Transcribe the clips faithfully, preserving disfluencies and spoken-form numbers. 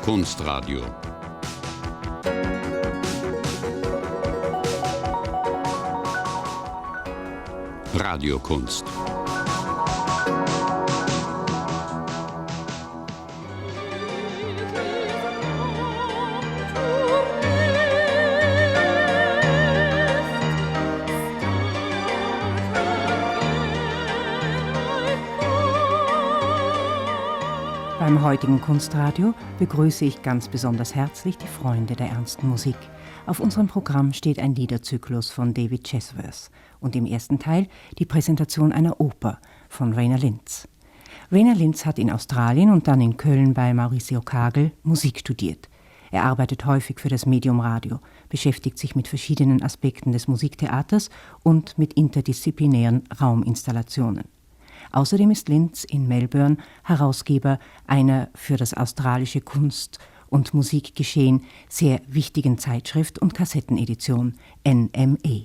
Kunstradio. Radiokunst. Beim heutigen Kunstradio begrüße ich ganz besonders herzlich die Freunde der ernsten Musik. Auf unserem Programm steht ein Liederzyklus von David Chesworth und im ersten Teil die Präsentation einer Oper von Rainer Linz. Rainer Linz hat in Australien und dann in Köln bei Mauricio Kagel Musik studiert. Er arbeitet häufig für das Medium Radio, beschäftigt sich mit verschiedenen Aspekten des Musiktheaters und mit interdisziplinären Rauminstallationen. Außerdem ist Linz in Melbourne Herausgeber einer für das australische Kunst- und Musikgeschehen sehr wichtigen Zeitschrift und Kassettenedition N M E.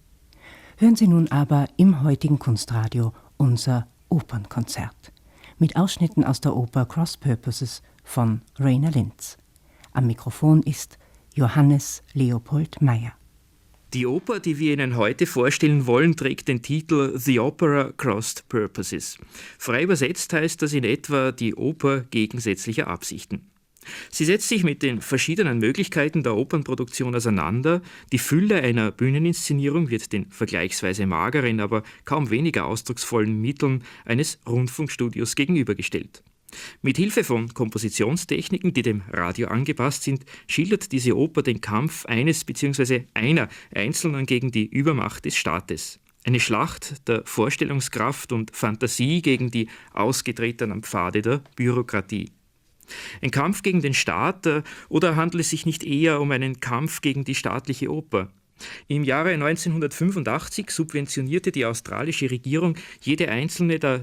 Hören Sie nun aber im heutigen Kunstradio unser Opernkonzert mit Ausschnitten aus der Oper Cross Purposes von Rainer Linz. Am Mikrofon ist Johannes Leopold Meyer. Die Oper, die wir Ihnen heute vorstellen wollen, trägt den Titel The Opera Crossed Purposes. Frei übersetzt heißt das in etwa die Oper gegensätzlicher Absichten. Sie setzt sich mit den verschiedenen Möglichkeiten der Opernproduktion auseinander. Die Fülle einer Bühneninszenierung wird den vergleichsweise mageren, aber kaum weniger ausdrucksvollen Mitteln eines Rundfunkstudios gegenübergestellt. Mit Hilfe von Kompositionstechniken, die dem Radio angepasst sind, schildert diese Oper den Kampf eines bzw. einer Einzelnen gegen die Übermacht des Staates. Eine Schlacht der Vorstellungskraft und Fantasie gegen die ausgetretenen Pfade der Bürokratie. Ein Kampf gegen den Staat, oder handelt es sich nicht eher um einen Kampf gegen die staatliche Oper? Im Jahre neunzehnhundertfünfundachtzig subventionierte die australische Regierung jede einzelne der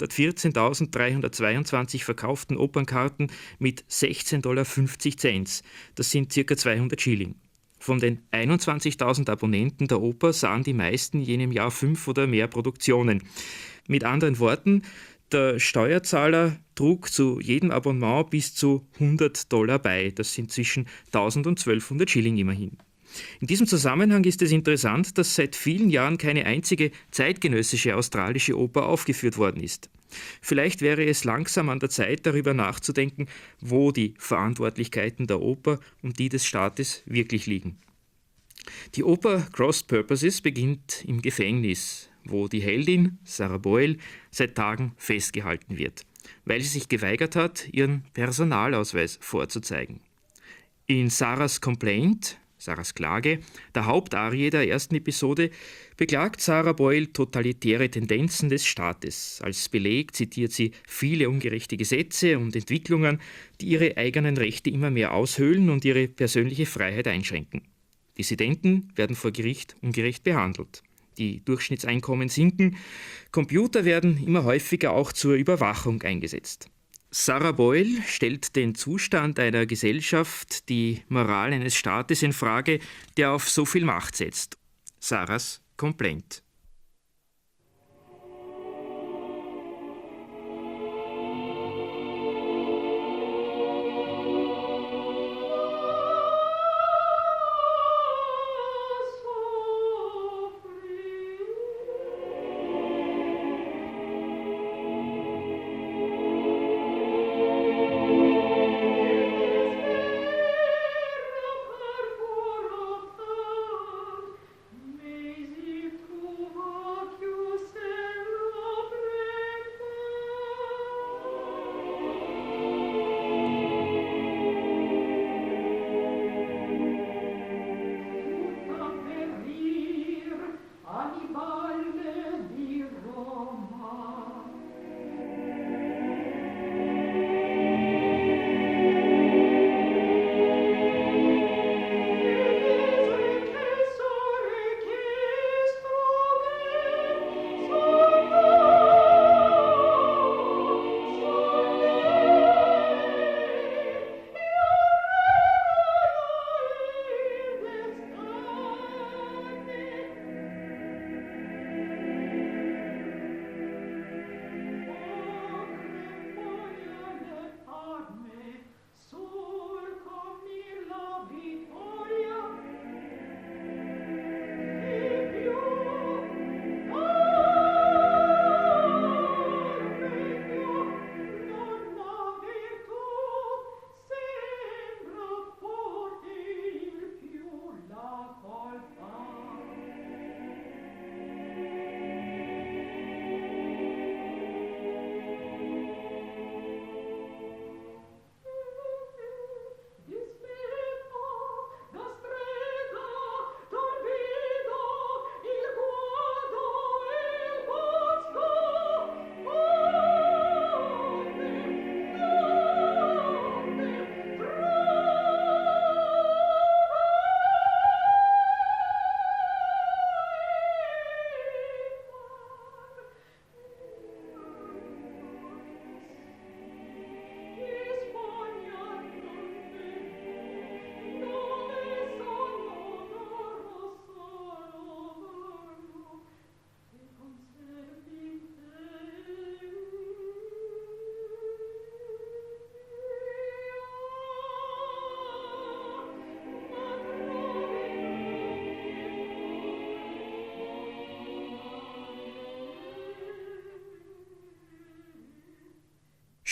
dreihundertvierzehntausenddreihundertzweiundzwanzig verkauften Opernkarten mit sechzehn Dollar fünfzig. Das sind ca. zweihundert Schilling. Von den einundzwanzigtausend Abonnenten der Oper sahen die meisten in jenem Jahr fünf oder mehr Produktionen. Mit anderen Worten, der Steuerzahler trug zu jedem Abonnement bis zu hundert Dollar bei. Das sind zwischen tausend und zwölfhundert Schilling immerhin. In diesem Zusammenhang ist es interessant, dass seit vielen Jahren keine einzige zeitgenössische australische Oper aufgeführt worden ist. Vielleicht wäre es langsam an der Zeit, darüber nachzudenken, wo die Verantwortlichkeiten der Oper und die des Staates wirklich liegen. Die Oper Crossed Purposes beginnt im Gefängnis, wo die Heldin, Sarah Boyle, seit Tagen festgehalten wird, weil sie sich geweigert hat, ihren Personalausweis vorzuzeigen. In Sarahs Complaint, Sarahs Klage, der Hauptarie der ersten Episode, beklagt Sarah Boyle totalitäre Tendenzen des Staates. Als Beleg zitiert sie viele ungerechte Gesetze und Entwicklungen, die ihre eigenen Rechte immer mehr aushöhlen und ihre persönliche Freiheit einschränken. Dissidenten werden vor Gericht ungerecht behandelt. Die Durchschnittseinkommen sinken, Computer werden immer häufiger auch zur Überwachung eingesetzt. Sarah Boyle stellt den Zustand einer Gesellschaft, die Moral eines Staates in Frage, der auf so viel Macht setzt. Sarahs Complaint. Cool.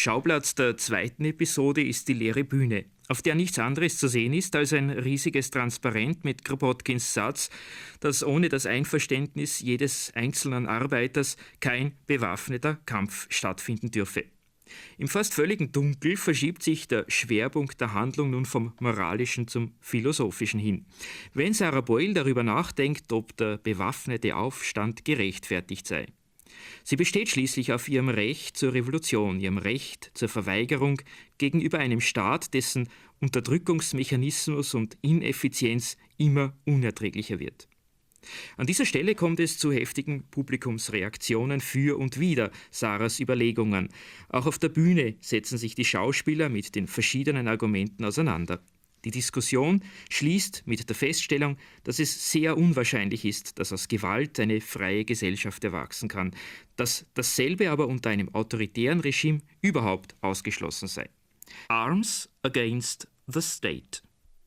Schauplatz der zweiten Episode ist die leere Bühne, auf der nichts anderes zu sehen ist als ein riesiges Transparent mit Kropotkins Satz, dass ohne das Einverständnis jedes einzelnen Arbeiters kein bewaffneter Kampf stattfinden dürfe. Im fast völligen Dunkel verschiebt sich der Schwerpunkt der Handlung nun vom Moralischen zum Philosophischen hin. Wenn Sarah Boyle darüber nachdenkt, ob der bewaffnete Aufstand gerechtfertigt sei. Sie besteht schließlich auf ihrem Recht zur Revolution, ihrem Recht zur Verweigerung gegenüber einem Staat, dessen Unterdrückungsmechanismus und Ineffizienz immer unerträglicher wird. An dieser Stelle kommt es zu heftigen Publikumsreaktionen für und wider Sarahs Überlegungen. Auch auf der Bühne setzen sich die Schauspieler mit den verschiedenen Argumenten auseinander. Die Diskussion schließt mit der Feststellung, dass es sehr unwahrscheinlich ist, dass aus Gewalt eine freie Gesellschaft erwachsen kann, dass dasselbe aber unter einem autoritären Regime überhaupt ausgeschlossen sei. Arms against the State.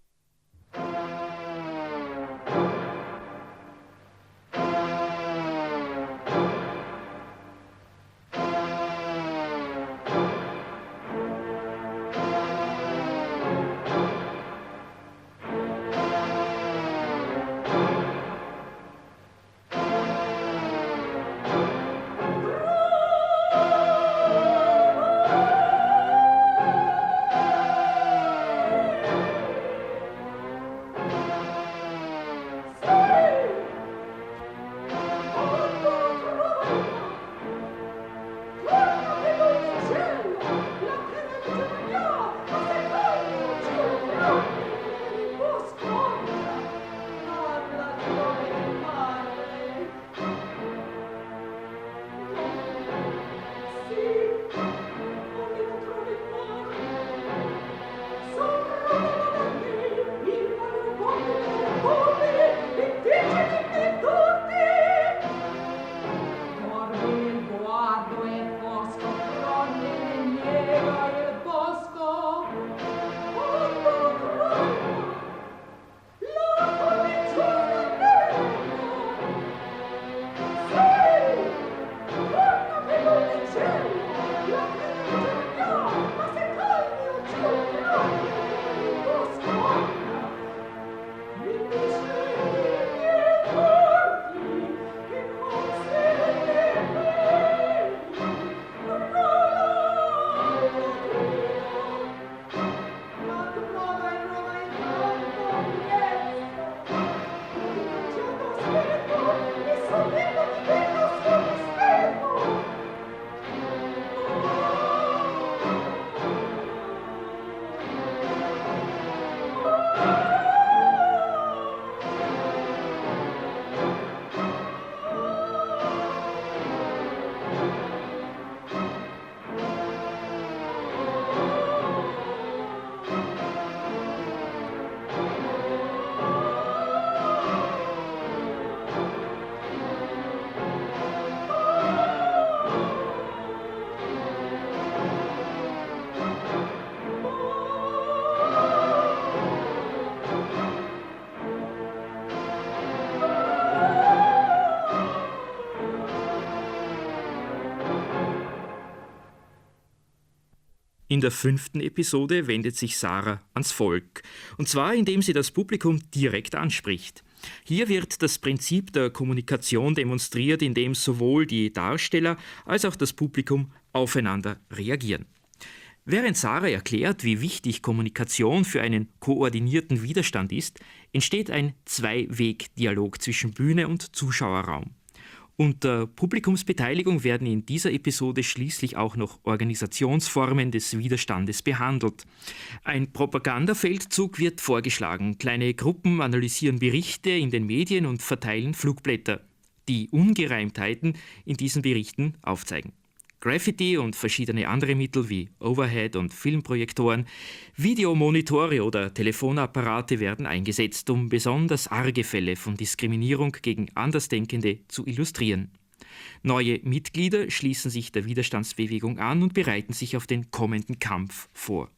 In der fünften Episode wendet sich Sarah ans Volk, und zwar indem sie das Publikum direkt anspricht. Hier wird das Prinzip der Kommunikation demonstriert, indem sowohl die Darsteller als auch das Publikum aufeinander reagieren. Während Sarah erklärt, wie wichtig Kommunikation für einen koordinierten Widerstand ist, entsteht ein Zwei-Weg-Dialog zwischen Bühne und Zuschauerraum. Unter Publikumsbeteiligung werden in dieser Episode schließlich auch noch Organisationsformen des Widerstandes behandelt. Ein Propagandafeldzug wird vorgeschlagen. Kleine Gruppen analysieren Berichte in den Medien und verteilen Flugblätter, die Ungereimtheiten in diesen Berichten aufzeigen. Graffiti und verschiedene andere Mittel wie Overhead- und Filmprojektoren, Videomonitore oder Telefonapparate werden eingesetzt, um besonders arge Fälle von Diskriminierung gegen Andersdenkende zu illustrieren. Neue Mitglieder schließen sich der Widerstandsbewegung an und bereiten sich auf den kommenden Kampf vor.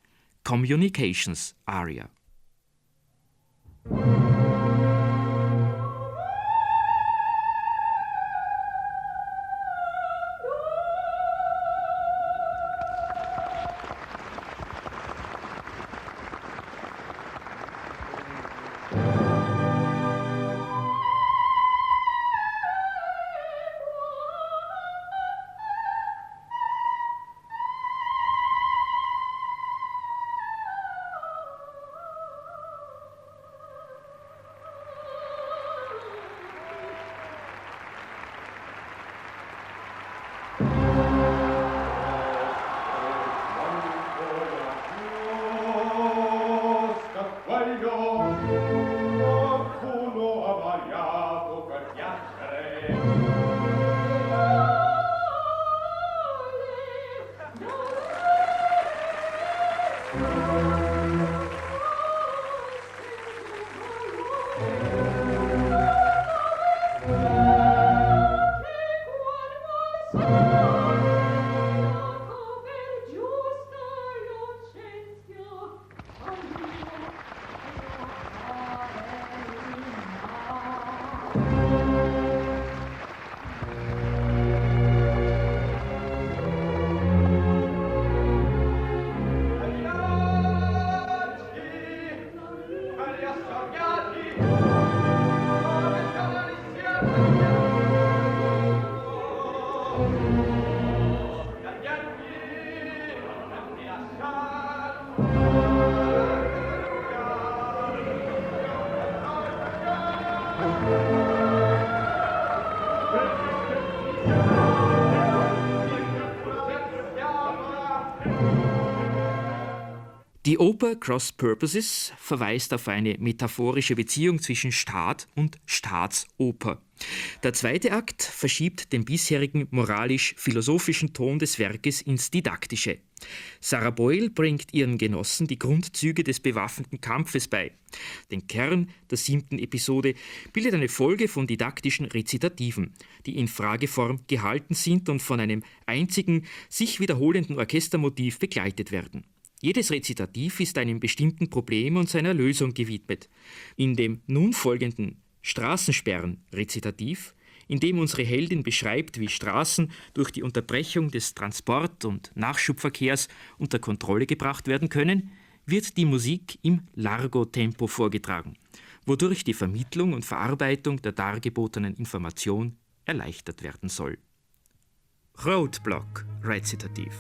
Communications Aria. Die Oper Cross Purposes verweist auf eine metaphorische Beziehung zwischen Staat und Staatsoper. Der zweite Akt verschiebt den bisherigen moralisch-philosophischen Ton des Werkes ins Didaktische. Sarah Boyle bringt ihren Genossen die Grundzüge des bewaffneten Kampfes bei. Den Kern der siebten Episode bildet eine Folge von didaktischen Rezitativen, die in Frageform gehalten sind und von einem einzigen, sich wiederholenden Orchestermotiv begleitet werden. Jedes Rezitativ ist einem bestimmten Problem und seiner Lösung gewidmet. In dem nun folgenden Straßensperren-Rezitativ, in dem unsere Heldin beschreibt, wie Straßen durch die Unterbrechung des Transport- und Nachschubverkehrs unter Kontrolle gebracht werden können, wird die Musik im Largo-Tempo vorgetragen, wodurch die Vermittlung und Verarbeitung der dargebotenen Information erleichtert werden soll. Roadblock-Rezitativ.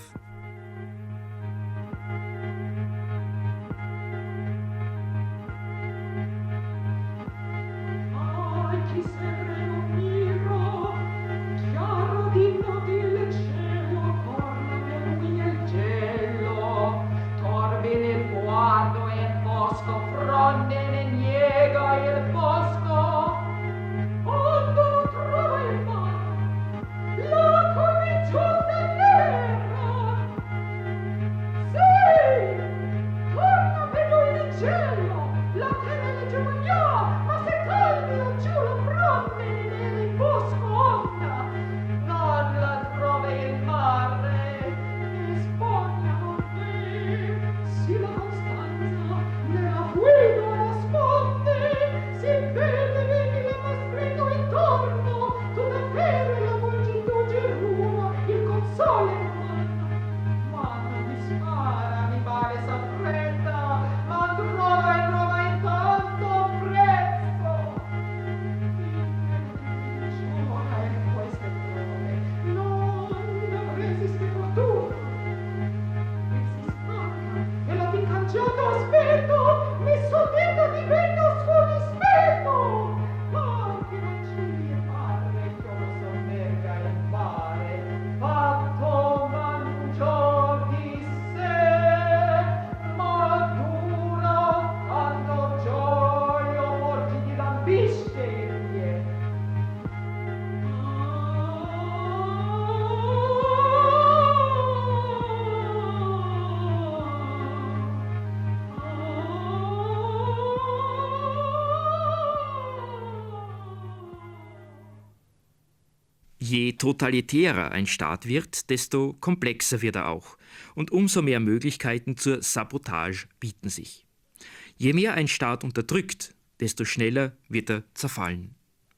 Je totalitärer ein Staat wird, desto komplexer wird er auch und umso mehr Möglichkeiten zur Sabotage bieten sich. Je mehr ein Staat unterdrückt, desto schneller wird er zerfallen.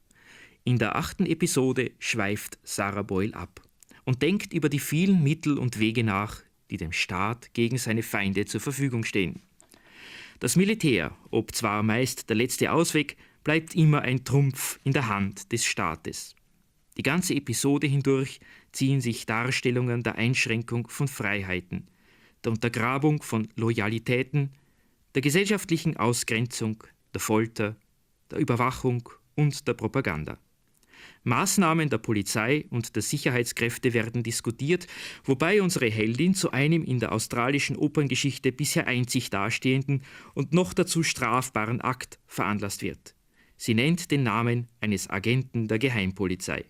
In der achten Episode schweift Sarah Boyle ab und denkt über die vielen Mittel und Wege nach, die dem Staat gegen seine Feinde zur Verfügung stehen. Das Militär, ob zwar meist der letzte Ausweg, bleibt immer ein Trumpf in der Hand des Staates. Die ganze Episode hindurch ziehen sich Darstellungen der Einschränkung von Freiheiten, der Untergrabung von Loyalitäten, der gesellschaftlichen Ausgrenzung, der Folter, der Überwachung und der Propaganda. Maßnahmen der Polizei und der Sicherheitskräfte werden diskutiert, wobei unsere Heldin zu einem in der australischen Operngeschichte bisher einzig dastehenden und noch dazu strafbaren Akt veranlasst wird. Sie nennt den Namen eines Agenten der Geheimpolizei.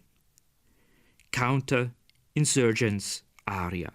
Counter-Insurgents Aria.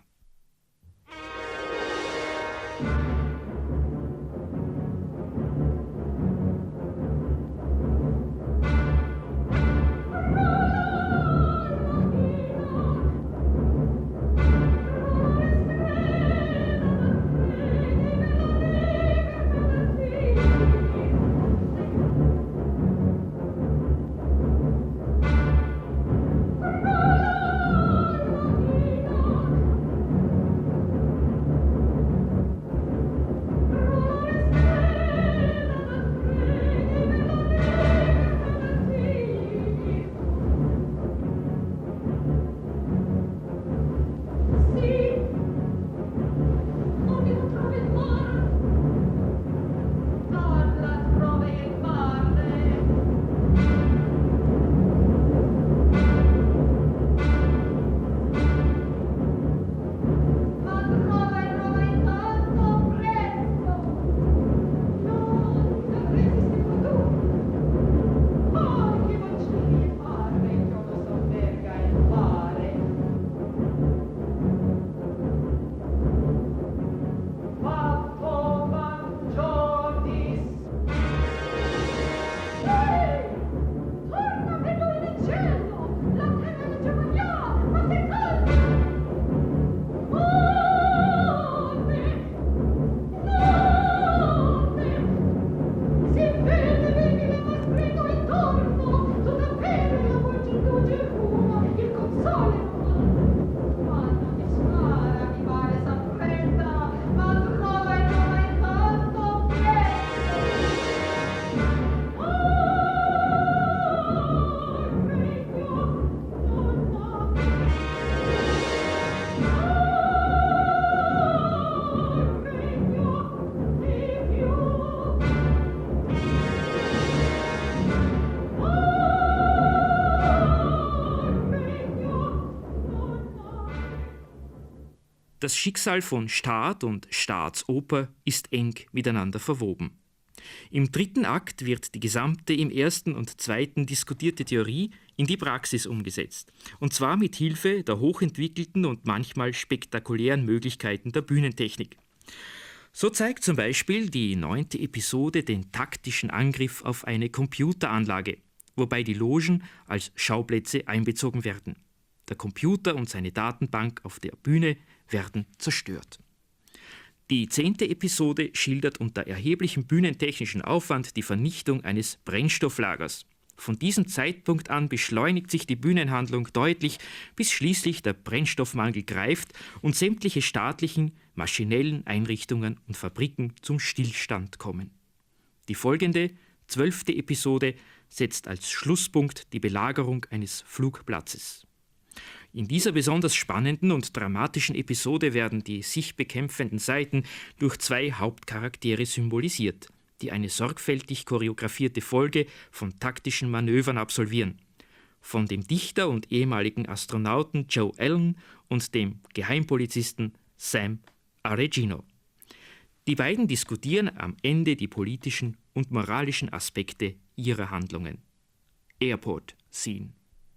Das Schicksal von Staat und Staatsoper ist eng miteinander verwoben. Im dritten Akt wird die gesamte im ersten und zweiten diskutierte Theorie in die Praxis umgesetzt. Und zwar mit Hilfe der hochentwickelten und manchmal spektakulären Möglichkeiten der Bühnentechnik. So zeigt zum Beispiel die neunte Episode den taktischen Angriff auf eine Computeranlage, wobei die Logen als Schauplätze einbezogen werden. Der Computer und seine Datenbank auf der Bühne werden zerstört. Die zehnte Episode schildert unter erheblichem bühnentechnischen Aufwand die Vernichtung eines Brennstofflagers. Von diesem Zeitpunkt an beschleunigt sich die Bühnenhandlung deutlich, bis schließlich der Brennstoffmangel greift und sämtliche staatlichen, maschinellen Einrichtungen und Fabriken zum Stillstand kommen. Die folgende, zwölfte Episode setzt als Schlusspunkt die Belagerung eines Flugplatzes. In dieser besonders spannenden und dramatischen Episode werden die sich bekämpfenden Seiten durch zwei Hauptcharaktere symbolisiert, die eine sorgfältig choreografierte Folge von taktischen Manövern absolvieren. Von dem Dichter und ehemaligen Astronauten Joe Allen und dem Geheimpolizisten Sam Aregino. Die beiden diskutieren am Ende die politischen und moralischen Aspekte ihrer Handlungen. Airport Scene.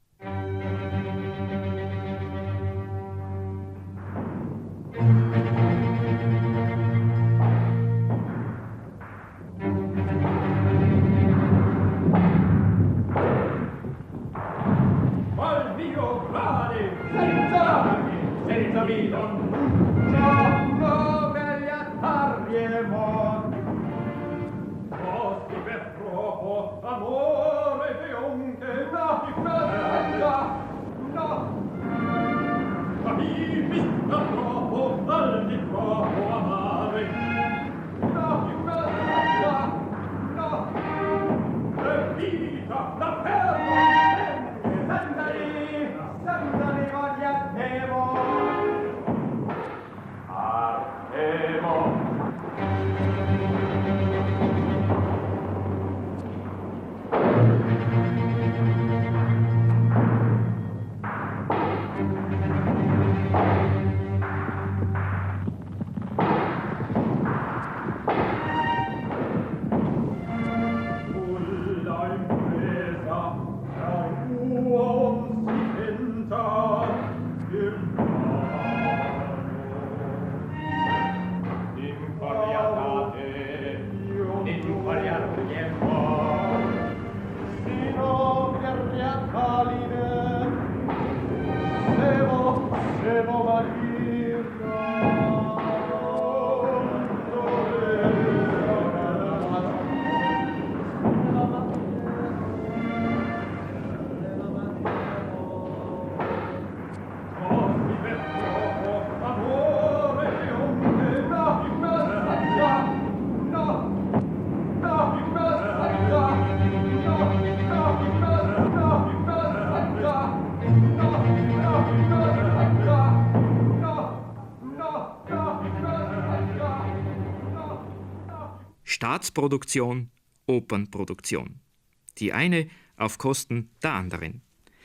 Staatsproduktion, Opernproduktion. Die eine auf Kosten der anderen.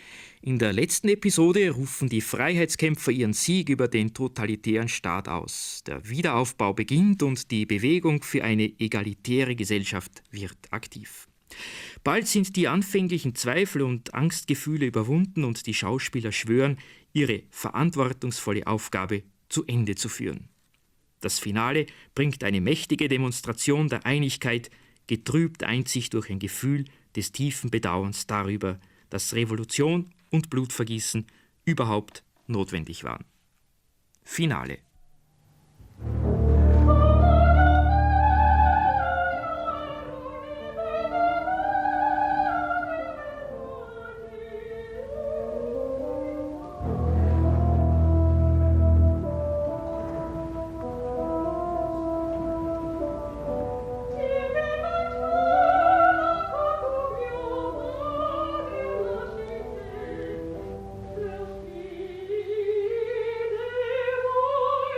In der letzten Episode rufen die Freiheitskämpfer ihren Sieg über den totalitären Staat aus. Der Wiederaufbau beginnt und die Bewegung für eine egalitäre Gesellschaft wird aktiv. Bald sind die anfänglichen Zweifel und Angstgefühle überwunden und die Schauspieler schwören, ihre verantwortungsvolle Aufgabe zu Ende zu führen. Das Finale bringt eine mächtige Demonstration der Einigkeit, getrübt einzig durch ein Gefühl des tiefen Bedauerns darüber, dass Revolution und Blutvergießen überhaupt notwendig waren. Finale. Thank you.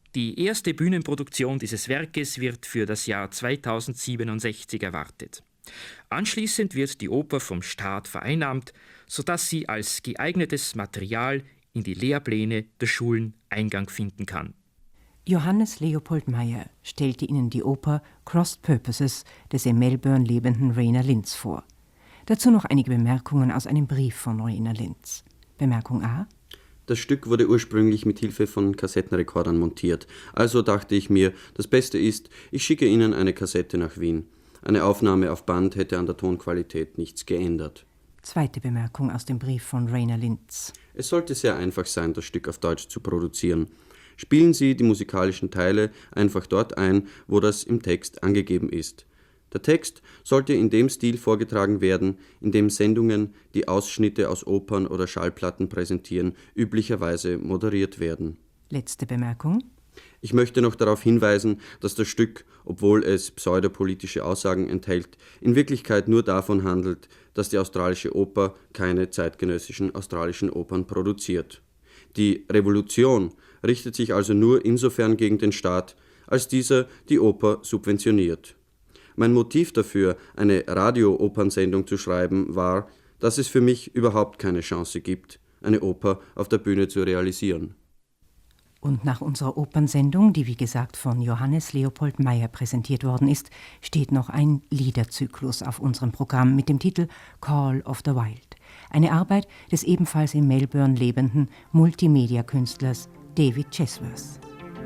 Die erste Bühnenproduktion dieses Werkes wird für das Jahr zweitausendsiebenundsechzig erwartet. Anschließend wird die Oper vom Staat vereinnahmt, sodass sie als geeignetes Material in die Lehrpläne der Schulen Eingang finden kann. Johannes Leopold Meyer stellte Ihnen die Oper Crossed Purposes des in Melbourne lebenden Rainer Linz vor. Dazu noch einige Bemerkungen aus einem Brief von Rainer Linz. Bemerkung A. Das Stück wurde ursprünglich mit Hilfe von Kassettenrekordern montiert. Also dachte ich mir, das Beste ist, ich schicke Ihnen eine Kassette nach Wien. Eine Aufnahme auf Band hätte an der Tonqualität nichts geändert. Zweite Bemerkung aus dem Brief von Rainer Linz. Es sollte sehr einfach sein, das Stück auf Deutsch zu produzieren. Spielen Sie die musikalischen Teile einfach dort ein, wo das im Text angegeben ist. Der Text sollte in dem Stil vorgetragen werden, in dem Sendungen, die Ausschnitte aus Opern oder Schallplatten präsentieren, üblicherweise moderiert werden. Letzte Bemerkung. Ich möchte noch darauf hinweisen, dass das Stück, obwohl es pseudopolitische Aussagen enthält, in Wirklichkeit nur davon handelt, dass die australische Oper keine zeitgenössischen australischen Opern produziert. Die Revolution richtet sich also nur insofern gegen den Staat, als dieser die Oper subventioniert. Mein Motiv dafür, eine Radio-Opernsendung zu schreiben, war, dass es für mich überhaupt keine Chance gibt, eine Oper auf der Bühne zu realisieren. Und nach unserer Opernsendung, die wie gesagt von Johannes Leopold Meyer präsentiert worden ist, steht noch ein Liederzyklus auf unserem Programm mit dem Titel Call of the Wild. Eine Arbeit des ebenfalls in Melbourne lebenden Multimedia-Künstlers David Chesworth.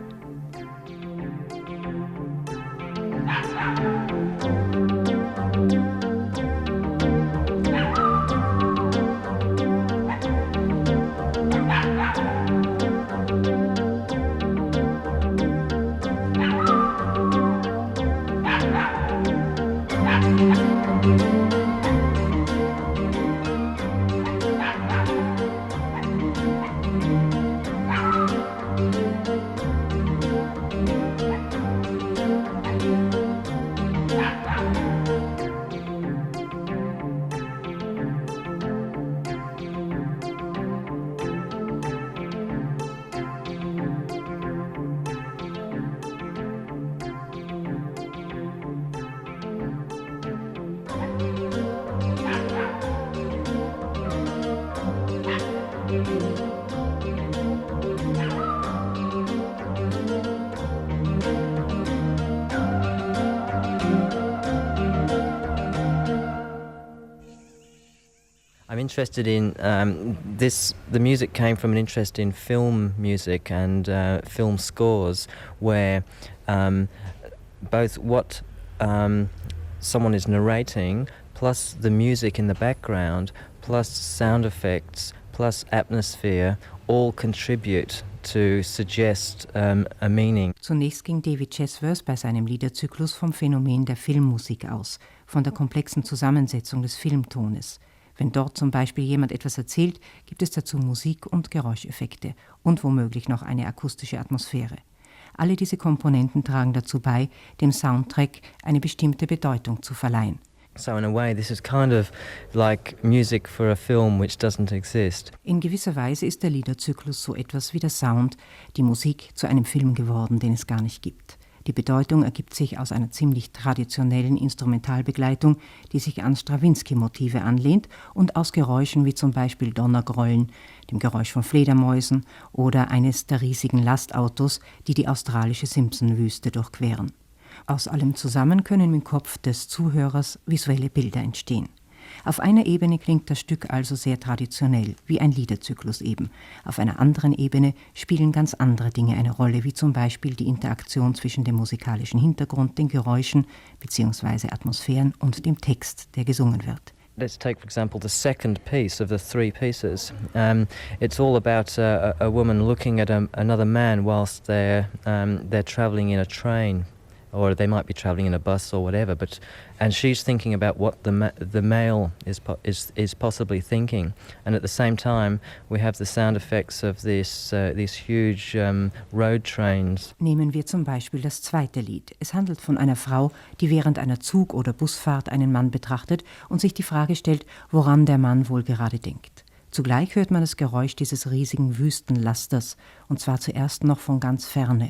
I'm interested in um, this. The music came from an interest in film music and uh, film scores, where um, both what um, someone is narrating, plus the music in the background, plus sound effects, plus atmosphere, all contribute to suggest um, a meaning. Zunächst ging David Chesworth bei seinem Liederzyklus vom Phänomen der Filmmusik aus, von der komplexen Zusammensetzung des Filmtones. Wenn dort zum Beispiel jemand etwas erzählt, gibt es dazu Musik- und Geräuscheffekte und womöglich noch eine akustische Atmosphäre. Alle diese Komponenten tragen dazu bei, dem Soundtrack eine bestimmte Bedeutung zu verleihen. So in a way this is kind of like music for a film which doesn't exist. In gewisser Weise ist der Liederzyklus so etwas wie der Sound, die Musik zu einem Film geworden, den es gar nicht gibt. Die Bedeutung ergibt sich aus einer ziemlich traditionellen Instrumentalbegleitung, die sich an Strawinsky-Motive anlehnt, und aus Geräuschen wie zum Beispiel Donnergrollen, dem Geräusch von Fledermäusen oder eines der riesigen Lastautos, die die australische Simpson-Wüste durchqueren. Aus allem zusammen können im Kopf des Zuhörers visuelle Bilder entstehen. Auf einer Ebene klingt das Stück also sehr traditionell, wie ein Liederzyklus eben. Auf einer anderen Ebene spielen ganz andere Dinge eine Rolle, wie zum Beispiel die Interaktion zwischen dem musikalischen Hintergrund, den Geräuschen bzw. Atmosphären und dem Text, der gesungen wird. Let's take, for example, the second piece of the three pieces. Um, it's all about uh, a, a woman looking at a, another man whilst they're, um, they're travelling in a train. Or they might be travelling in a bus or whatever, but and she's thinking about what the ma- the male is po- is is possibly thinking, and at the same time we have the sound effects of this uh, these huge um, road trains. Nehmen wir zum Beispiel das zweite Lied. Es handelt von einer Frau, die während einer Zug- oder Busfahrt einen Mann betrachtet und sich die Frage stellt, woran der Mann wohl gerade denkt. Zugleich hört man das Geräusch dieses riesigen Wüstenlasters, und zwar zuerst noch von ganz ferne.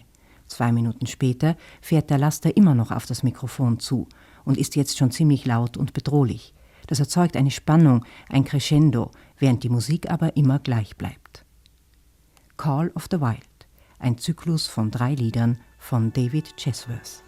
Zwei Minuten später fährt der Laster immer noch auf das Mikrofon zu und ist jetzt schon ziemlich laut und bedrohlich. Das erzeugt eine Spannung, ein Crescendo, während die Musik aber immer gleich bleibt. Call of the Wild, ein Zyklus von drei Liedern von David Chesworth.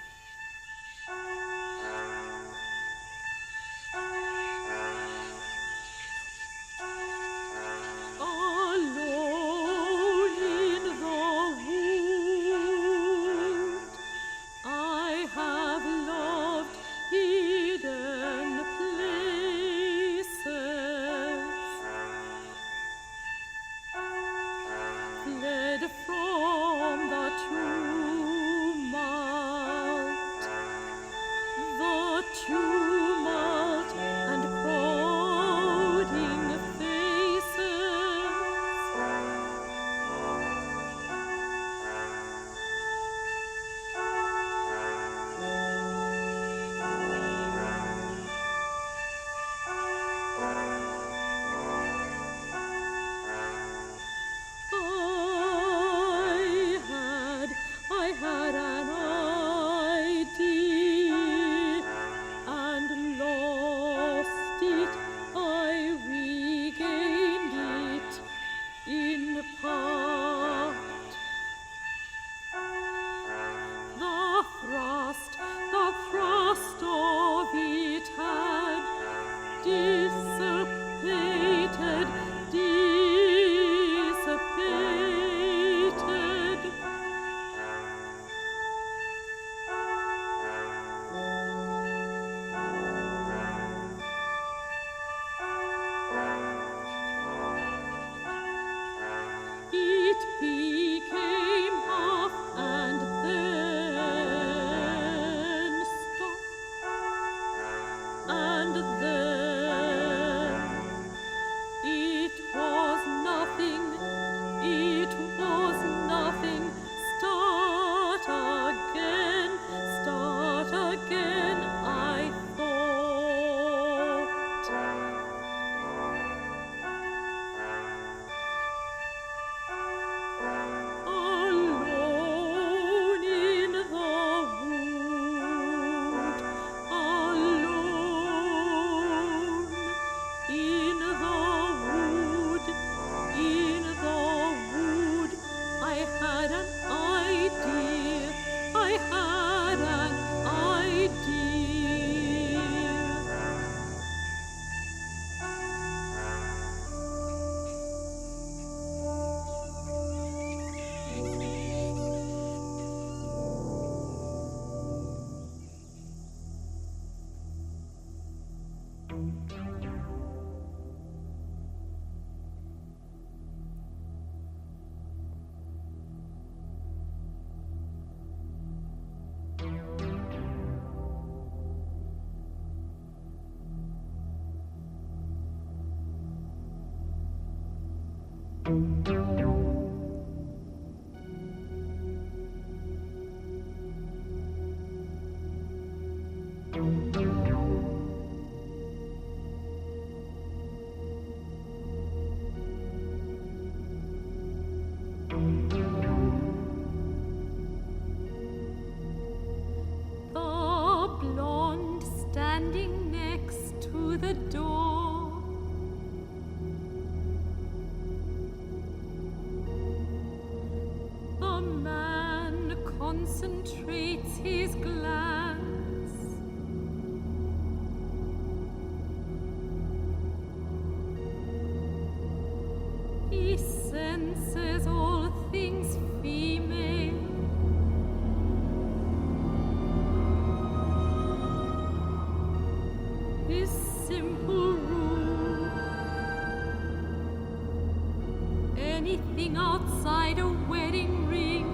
Concentrates his glance. He senses all things female. His simple rule: anything outside a wedding ring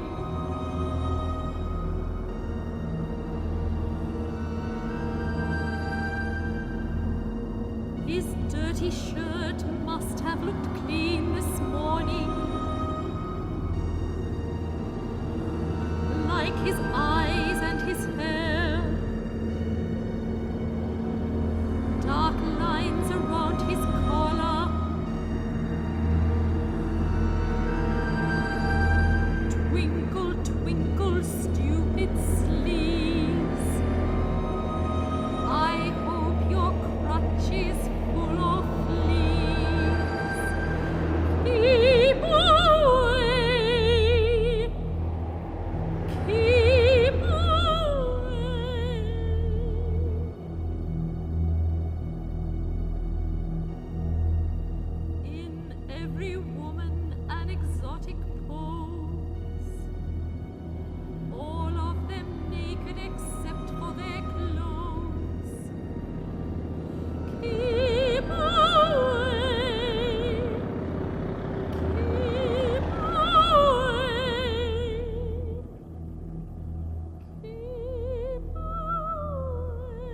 his dirty shirt must have looked clean this morning, like his eyes and his hair. Dark lines around his collar, twinkle, twinkle. every woman an exotic pose. All of them naked except for their clothes. Keep away, keep away, keep away.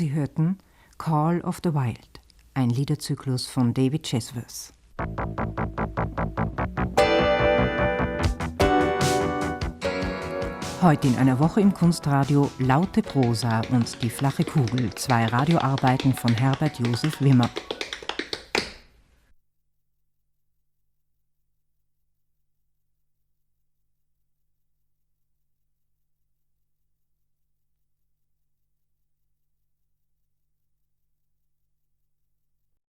Sie hörten Call of the Wild, ein Liederzyklus von David Chesworth. Heute in einer Woche im Kunstradio Laute Prosa und Die flache Kugel, zwei Radioarbeiten von Herbert Josef Wimmer.